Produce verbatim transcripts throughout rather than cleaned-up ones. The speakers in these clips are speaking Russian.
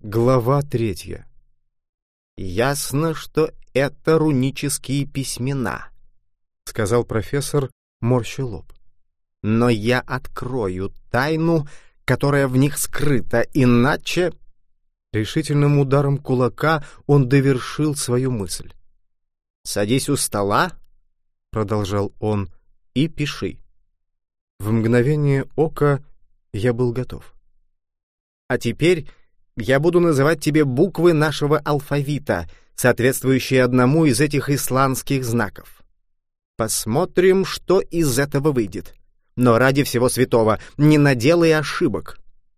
Глава третья. «Ясно, что это рунические письмена», — сказал профессор, морща лоб. «Но я открою тайну, которая в них скрыта, иначе...» Решительным ударом кулака он довершил свою мысль. «Садись у стола», — продолжал он, — «и пиши». В мгновение ока я был готов. «А теперь я буду называть тебе буквы нашего алфавита, соответствующие одному из этих исландских знаков. Посмотрим, что из этого выйдет. Но ради всего святого не наделай ошибок».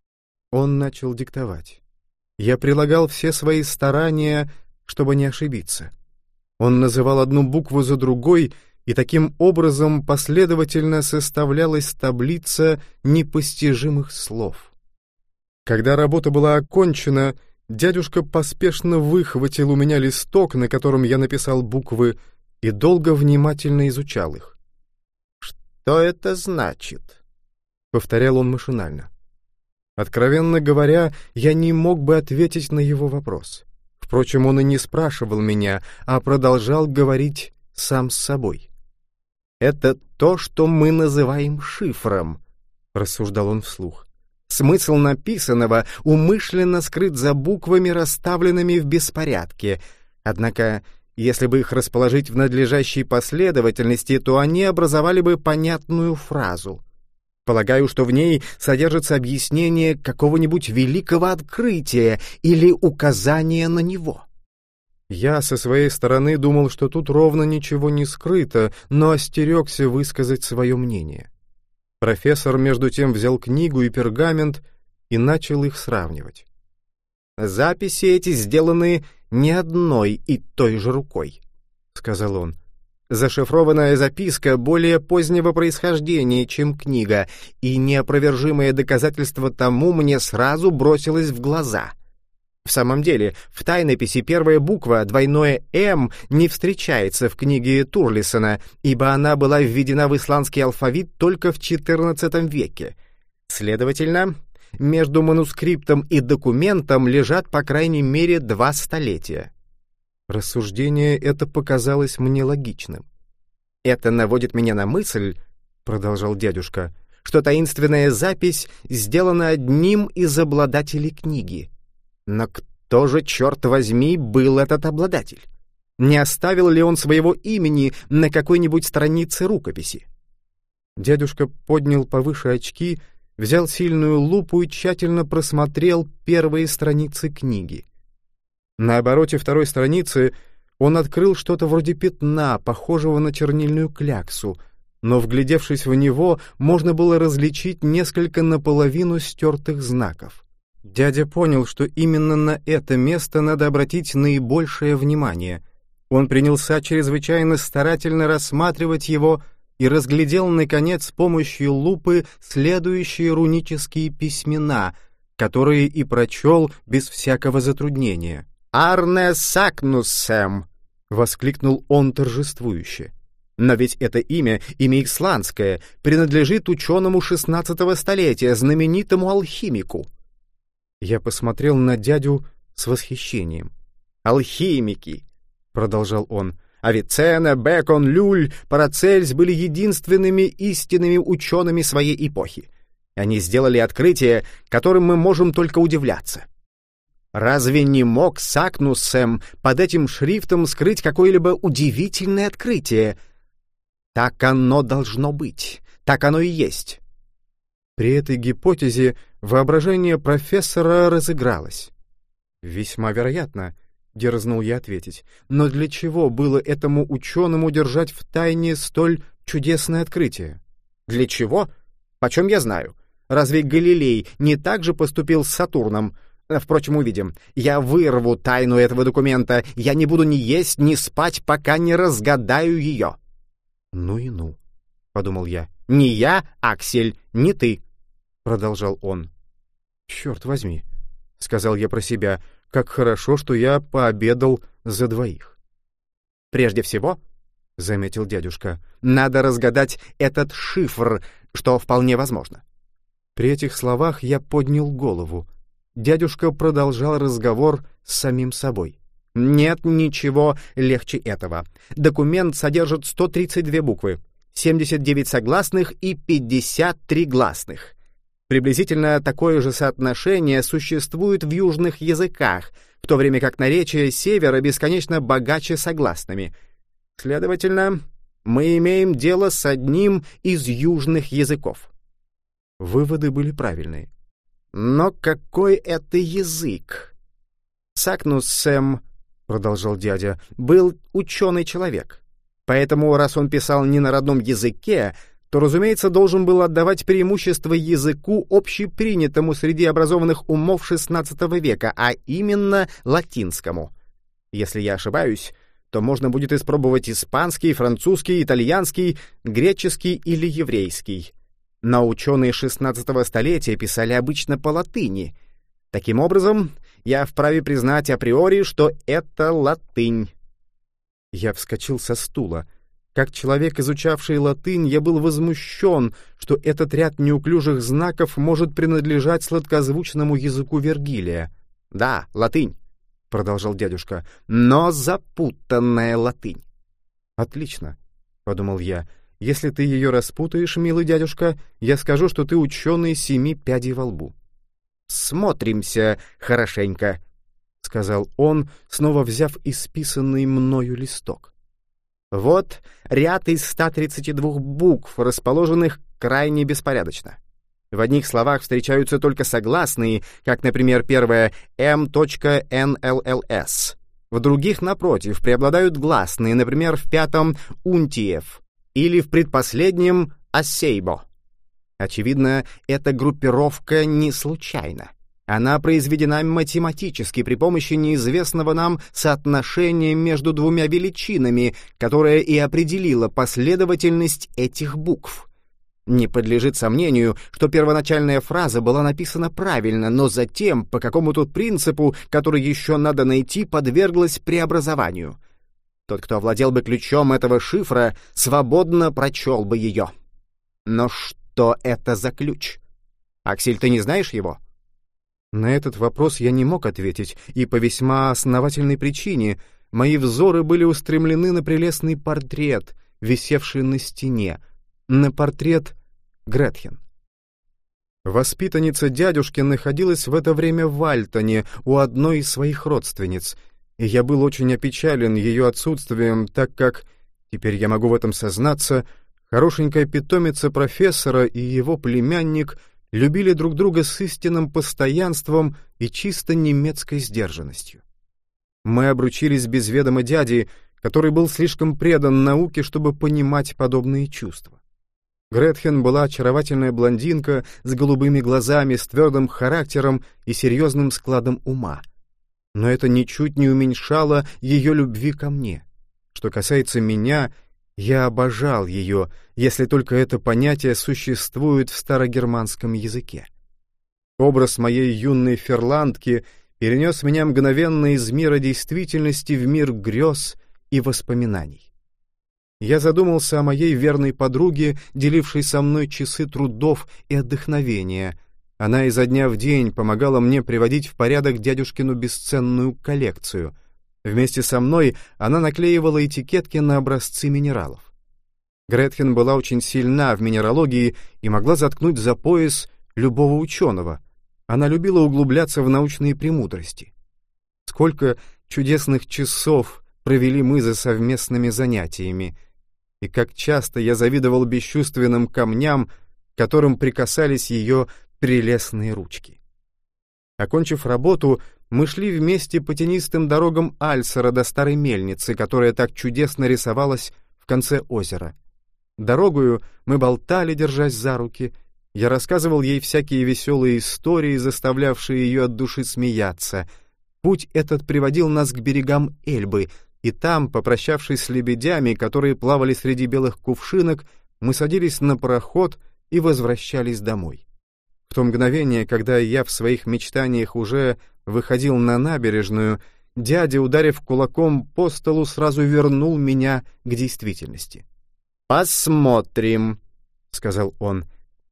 Он начал диктовать. Я прилагал все свои старания, чтобы не ошибиться. Он называл одну букву за другой, и таким образом последовательно составлялась таблица непостижимых слов. Когда работа была окончена, дядюшка поспешно выхватил у меня листок, на котором я написал буквы, и долго внимательно изучал их. «Что это значит?» — повторял он машинально. Откровенно говоря, я не мог бы ответить на его вопрос. Впрочем, он и не спрашивал меня, а продолжал говорить сам с собой. «Это то, что мы называем шифром», — рассуждал он вслух. «Смысл написанного умышленно скрыт за буквами, расставленными в беспорядке. Однако, если бы их расположить в надлежащей последовательности, то они образовали бы понятную фразу. Полагаю, что в ней содержится объяснение какого-нибудь великого открытия или указание на него». Я со своей стороны думал, что тут ровно ничего не скрыто, но остерегся высказать свое мнение. Профессор, между тем, взял книгу и пергамент и начал их сравнивать. «Записи эти сделаны не одной и той же рукой», — сказал он. «Зашифрованная записка более позднего происхождения, чем книга, и неопровержимое доказательство тому мне сразу бросилось в глаза. В самом деле, в тайнописи первая буква, двойное «М», не встречается в книге Турлисона, ибо она была введена в исландский алфавит только в четырнадцатом веке. Следовательно, между манускриптом и документом лежат по крайней мере два столетия». Рассуждение это показалось мне логичным. «Это наводит меня на мысль, — продолжал дядюшка, — что таинственная запись сделана одним из обладателей книги. Но кто же, черт возьми, был этот обладатель? Не оставил ли он своего имени на какой-нибудь странице рукописи?» Дядюшка поднял повыше очки, взял сильную лупу и тщательно просмотрел первые страницы книги. На обороте второй страницы он открыл что-то вроде пятна, похожего на чернильную кляксу, но, вглядевшись в него, можно было различить несколько наполовину стертых знаков. Дядя понял, что именно на это место надо обратить наибольшее внимание. Он принялся чрезвычайно старательно рассматривать его и разглядел, наконец, с помощью лупы следующие рунические письмена, которые и прочел без всякого затруднения. «Арне Сакнуссем!» — воскликнул он торжествующе. «Но ведь это имя, имя исландское, принадлежит ученому шестнадцатого столетия, знаменитому алхимику». Я посмотрел на дядю с восхищением. «Алхимики!» — продолжал он. «Авиценна, Бекон, Люль, Парацельс были единственными истинными учеными своей эпохи. Они сделали открытие, которым мы можем только удивляться. Разве не мог Сакнуссем под этим шрифтом скрыть какое-либо удивительное открытие? Так оно должно быть, так оно и есть». При этой гипотезе воображение профессора разыгралось. «Весьма вероятно», — дерзнул я ответить. «Но для чего было этому ученому держать в тайне столь чудесное открытие?» «Для чего? Почем я знаю? Разве Галилей не так же поступил с Сатурном? Впрочем, увидим. Я вырву тайну этого документа. Я не буду ни есть, ни спать, пока не разгадаю ее». «Ну и ну», — подумал я. «Не я, Аксель, не ты», — продолжал он. «Черт возьми», — сказал я про себя, — «как хорошо, что я пообедал за двоих». «Прежде всего, — заметил дядюшка, — надо разгадать этот шифр, что вполне возможно». При этих словах я поднял голову. дядюшка продолжал разговор с самим собой. «Нет ничего легче этого. Документ содержит сто тридцать две буквы, семьдесят девять согласных и пятьдесят три гласных. Приблизительно такое же соотношение существует в южных языках, в то время как наречия севера бесконечно богаче согласными. Следовательно, мы имеем дело с одним из южных языков». Выводы были правильные. «Но какой это язык?» «Сакнуссем, — продолжал дядя, — был ученый человек. Поэтому, раз он писал не на родном языке, то, разумеется, должен был отдавать преимущество языку, общепринятому среди образованных умов шестнадцатого века, а именно латинскому. Если я ошибаюсь, то можно будет испробовать испанский, французский, итальянский, греческий или еврейский. Но ученые шестнадцатого столетия писали обычно по латыни. Таким образом, я вправе признать априори, что это латынь». Я вскочил со стула. Как человек, изучавший латынь, я был возмущен, что этот ряд неуклюжих знаков может принадлежать сладкозвучному языку Вергилия. «Да, латынь», — продолжал дядюшка, — «но запутанная латынь». «Отлично», — подумал я. «Если ты ее распутаешь, милый дядюшка, я скажу, что ты ученый семи пядей во лбу». «Смотримся хорошенько», — сказал он, снова взяв исписанный мною листок. «Вот ряд из ста тридцати двух букв, расположенных крайне беспорядочно. В одних словах встречаются только согласные, как, например, первое «м.нллс». В других, напротив, преобладают гласные, например, в пятом «унтиев» или в предпоследнем «ассейбо». Очевидно, эта группировка не случайна. Она произведена математически при помощи неизвестного нам соотношения между двумя величинами, которое и определило последовательность этих букв. Не подлежит сомнению, что первоначальная фраза была написана правильно, но затем, по какому-то принципу, который еще надо найти, подверглась преобразованию. Тот, кто овладел бы ключом этого шифра, свободно прочел бы ее. Но что это за ключ? Аксель, ты не знаешь его? На этот вопрос я не мог ответить, и по весьма основательной причине. Мои взоры были устремлены на прелестный портрет, висевший на стене, на портрет Гретхен. Воспитанница дядюшки находилась в это время в Альтоне у одной из своих родственниц, и я был очень опечален ее отсутствием, так как, теперь я могу в этом сознаться, хорошенькая питомица профессора и его племянник любили друг друга с истинным постоянством и чисто немецкой сдержанностью. Мы обручились без ведома дяди, который был слишком предан науке, чтобы понимать подобные чувства. Гретхен была очаровательная блондинка с голубыми глазами, с твердым характером и серьезным складом ума. Но это ничуть не уменьшало ее любви ко мне. Что касается меня, я обожал ее, если только это понятие существует в старогерманском языке. Образ моей юной ферландки перенес меня мгновенно из мира действительности в мир грез и воспоминаний. Я задумался о моей верной подруге, делившей со мной часы трудов и отдохновения. Она изо дня в день помогала мне приводить в порядок дядюшкину бесценную коллекцию. Вместе со мной она наклеивала этикетки на образцы минералов. Гретхен была очень сильна в минералогии и могла заткнуть за пояс любого ученого. Она любила углубляться в научные премудрости. Сколько чудесных часов провели мы за совместными занятиями, и как часто я завидовал бесчувственным камням, к которым прикасались ее прелестные ручки. Окончив работу, мы шли вместе по тенистым дорогам Альсера до старой мельницы, которая так чудесно рисовалась в конце озера. Дорогою мы болтали, держась за руки. Я рассказывал ей всякие веселые истории, заставлявшие ее от души смеяться. Путь этот приводил нас к берегам Эльбы, и там, попрощавшись с лебедями, которые плавали среди белых кувшинок, мы садились на пароход и возвращались домой. В то мгновение, когда я в своих мечтаниях уже выходил на набережную, дядя, ударив кулаком по столу, сразу вернул меня к действительности. «Посмотрим», — сказал он.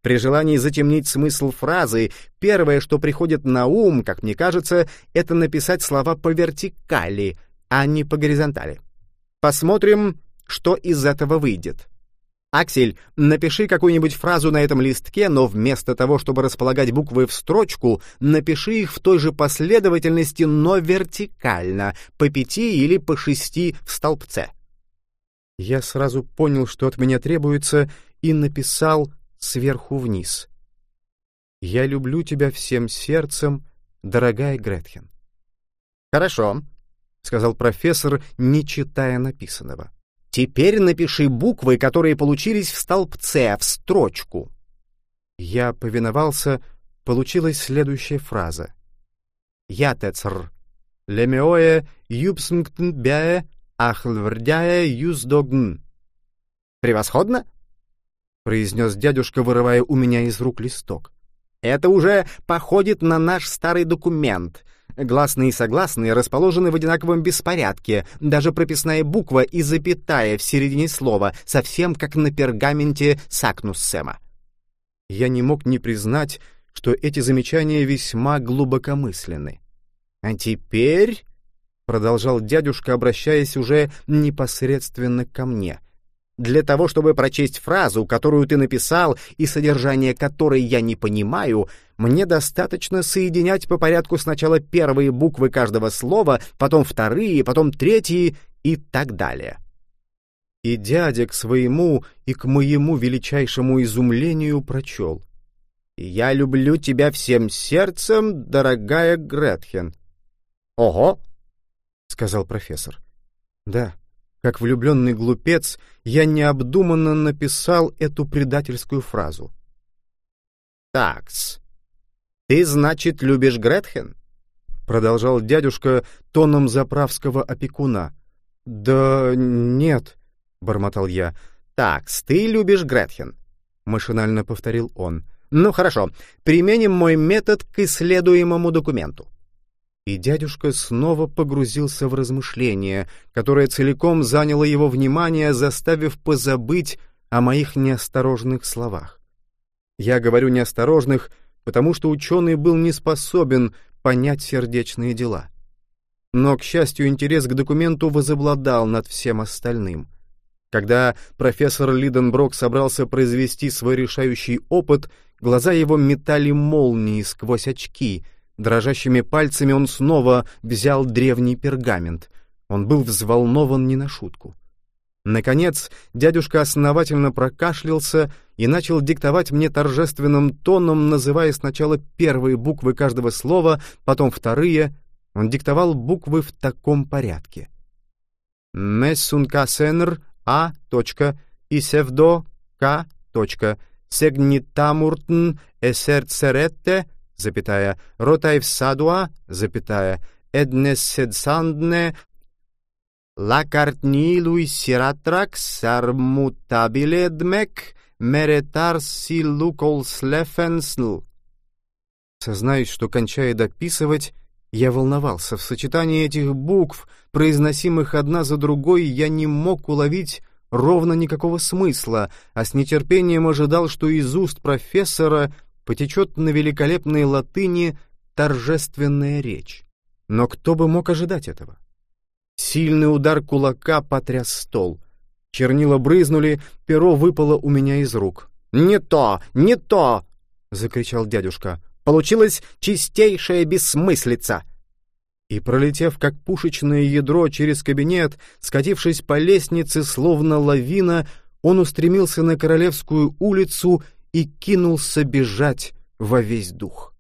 При желании затемнить смысл фразы, первое, что приходит на ум, как мне кажется, это написать слова по вертикали, а не по горизонтали. Посмотрим, что из этого выйдет. Аксель, напиши какую-нибудь фразу на этом листке, но вместо того, чтобы располагать буквы в строчку, напиши их в той же последовательности, но вертикально, по пяти или по шести в столбце. Я сразу понял, что от меня требуется, и написал сверху вниз. «Я люблю тебя всем сердцем, дорогая Гретхен». «Хорошо», — сказал профессор, не читая написанного. «Теперь напиши буквы, которые получились в столбце, в строчку». Я повиновался, получилась следующая фраза. «Ятецр, лемеое юбснгтн бяе ахлвердяе юздогн». «Превосходно», — произнес дядюшка, вырывая у меня из рук листок. «Это уже походит на наш старый документ. Гласные и согласные расположены в одинаковом беспорядке, даже прописная буква и запятая в середине слова, совсем как на пергаменте Сакнуссема». Я не мог не признать, что эти замечания весьма глубокомысленны. «А теперь», — продолжал дядюшка, обращаясь уже непосредственно ко мне, «для того, чтобы прочесть фразу, которую ты написал и содержание которой я не понимаю, мне достаточно соединять по порядку сначала первые буквы каждого слова, потом вторые, потом третьи и так далее». И дядя к своему и к моему величайшему изумлению прочел: «Я люблю тебя всем сердцем, дорогая Гретхен». «Ого!» — сказал профессор. «Да, как влюбленный глупец, я необдуманно написал эту предательскую фразу». «Такс, ты, значит, любишь Гретхен?» — продолжал дядюшка тоном заправского опекуна. «Да нет», — бормотал я. «Такс, ты любишь Гретхен», — машинально повторил он. «Ну хорошо, применим мой метод к исследуемому документу». И дядюшка снова погрузился в размышление, которое целиком заняло его внимание, заставив позабыть о моих неосторожных словах. Я говорю неосторожных, потому что ученый был не способен понять сердечные дела. Но, к счастью, интерес к документу возобладал над всем остальным. Когда профессор Лиденброк собрался произвести свой решающий опыт, глаза его метали молнии сквозь очки. Дрожащими пальцами он снова взял древний пергамент. Он был взволнован не на шутку. Наконец, дядюшка основательно прокашлялся и начал диктовать мне торжественным тоном, называя сначала первые буквы каждого слова, потом вторые. Он диктовал буквы в таком порядке: «Мессункасенр А. Исевдо К. Сегнитамуртн эсерцеретте, запятая, ротайвсадуа, запятая, эднеседсандне, лакартнилуй сиратракс армутабиледмек меретарсилуколслефенсл». Сознаюсь, что, кончая дописывать, я волновался. В сочетании этих букв, произносимых одна за другой, я не мог уловить ровно никакого смысла, а с нетерпением ожидал, что из уст профессора потечет на великолепной латыни торжественная речь. Но кто бы мог ожидать этого? Сильный удар кулака потряс стол. Чернила брызнули, перо выпало у меня из рук. «Не то, не то!» — закричал дядюшка. «Получилась чистейшая бессмыслица!» И, пролетев как пушечное ядро через кабинет, скатившись по лестнице, словно лавина, он устремился на Королевскую улицу и кинулся бежать во весь дух.